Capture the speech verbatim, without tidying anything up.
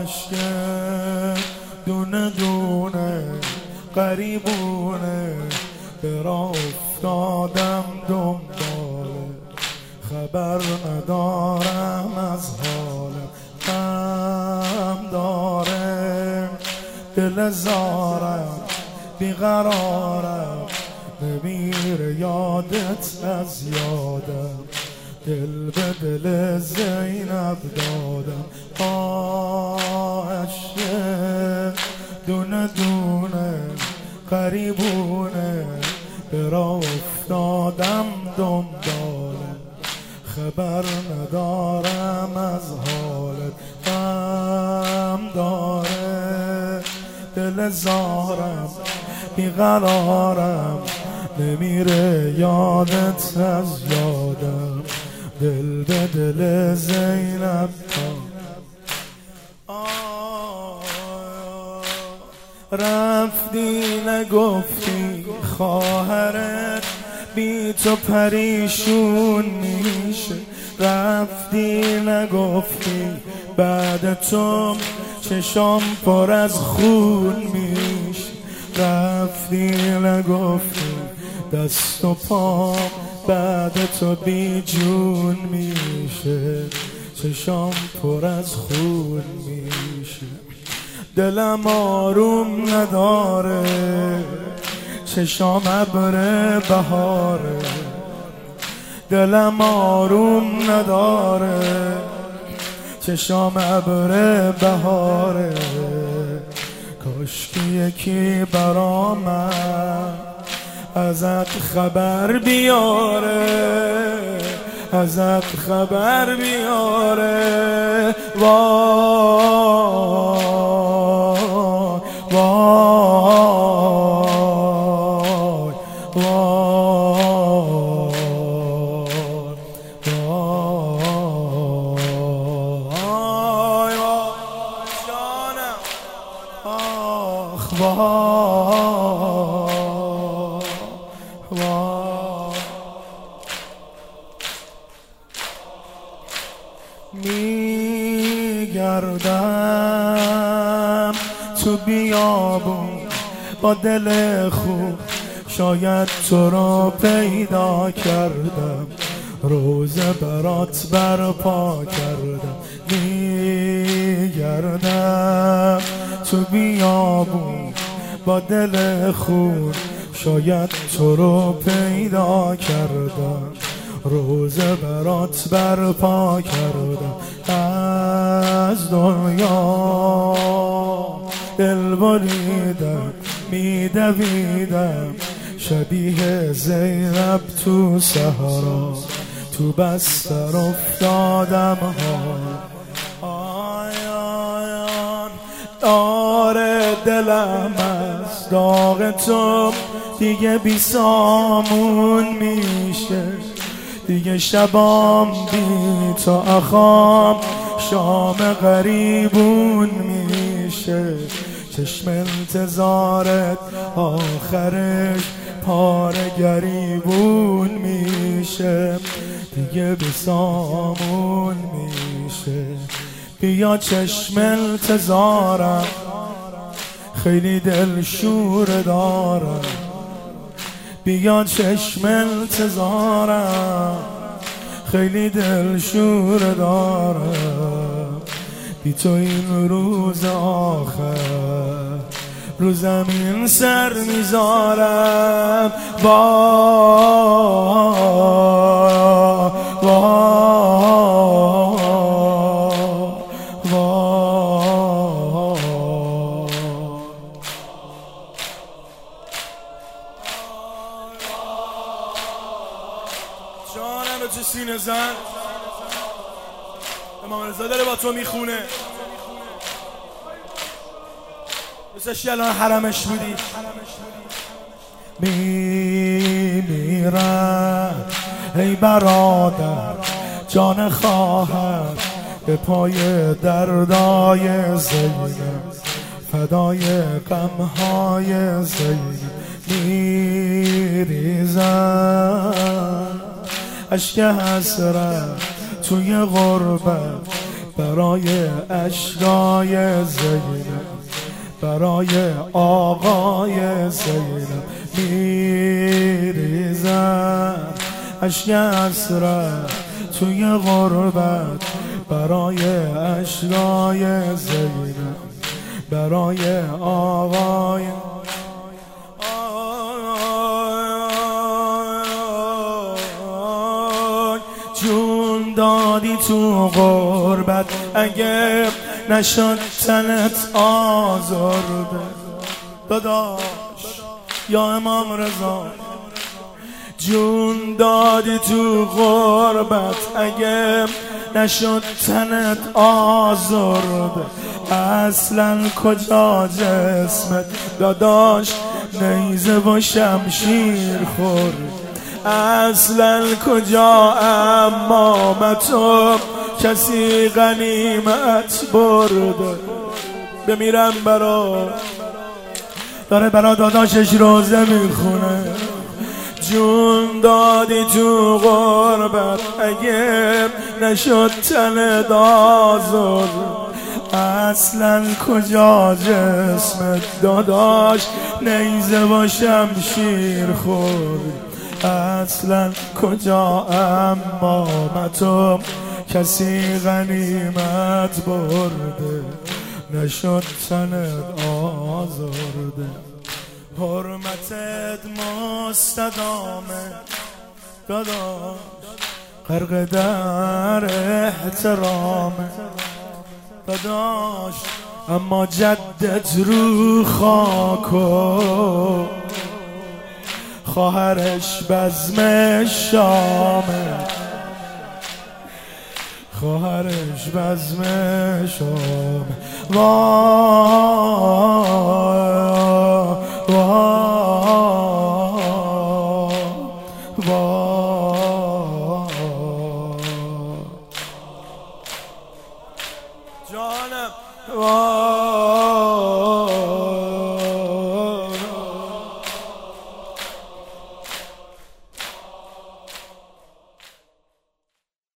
عشق دونه دونه قریبونه به راه افتادم دنباله، خبر ندارم از حالم، غم داره دل زارم بیقرارم، نمیره یادت از یادم، دل به دل زینب دادم. عاشق دونه دونه قریبونه به راه افتادم دنباله، خبر ندارم از حالت، غم داره دل زارم بیقرارم، نمیره یادت از یادم، دل به دل زینب دادم. رفتی نگفتی خواهرت بی تو پریشون میشه، رفتی نگفتی بعد تو چشام پر از خون میشه، رفتی نگفتی دست و پا بعد تو بی جون میشه، چشام پر از خون میشه، دلم آروم نداره، چشام ابر بهاره، دلم آروم نداره، چشام ابر بهاره، کاشکی یکی برا من ازت خبر بیاره، ازت خبر بیاره. وای وای وای وای جانم، آخ وای وای. میگردم تو بیابون با دل خوب، شاید تو را پیدا کردم، روزه برات برپا کردم. میگردم تو بیابون با دل خوب، شاید تو رو پیدا کردم، روزه برات برپا کردم. از دنیا دل بریدم، میدویدم شبیه زینب تو صحرا، تو بستر افتادم ها. آیان داره دلم از داغ تو دیگه بی سامون میشه، دیگه شبام بی تو اخام شام غریبون میشه، چشم انتظارت آخرش پاره گریبون میشه، دیگه بی سامون میشه. بیا چشم انتظارم خیلی دل شور دارم، بیا چشم انتظارم خیلی دل شور دارم، بی تو این روز آخر رو زمین سر میذارم. وای وای وای جانم چه سینه زن، امام رضا داره با تو میخونه، مثل الان حرمش بودی. میمیرم ای برادر جان خواهر به پای دردای زینب، فدای غمهای زینب. میریزم اشک حسرت توی غربت برای اشکای زینب، برای آقای زینب میریزم اشک حسرت توی غربت، برای اشکای زینب، برای آقای جون دادی تو غربت، اگه نشد تنت آزرده داداش یا امام رضا. جون دادی تو غربت، اگه نشد تنت آزرده، اصلا کجا جسمت داداش نیزه و شمشیر خورد، اصلا کجا امامتو کسی غنیمت برده. بمیرم برا داره برا داداشش روزه میخونه. جون دادی تو غربت، اگه نشد تن دازر، اصلا کجا جسمت داداش نیزه و شمشیر خورد، اصلا کجا امامتو کسی غنیمت برده، نشد تنت آزرده. حرمتت مستدامه داداش، غرق در احترامه داداش، اما جدت رو خاکو خواهرش بزم شامه، خواهرش بزم شامه. وای وای وای جانم، وای.